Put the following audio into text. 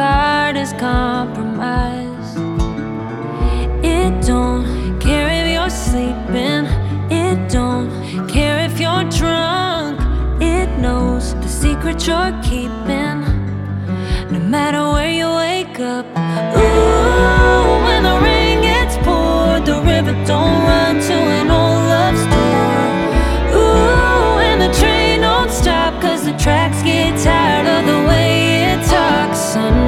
heart is compromised. It don't care if you're sleeping, it don't care if you're drunk. It knows the secret you're keeping, no matter where you wake up. Ooh, when the rain gets poured, the river don't run to an old love story. Ooh, and the train don't stop, 'cause the tracks get tired of the way it talks.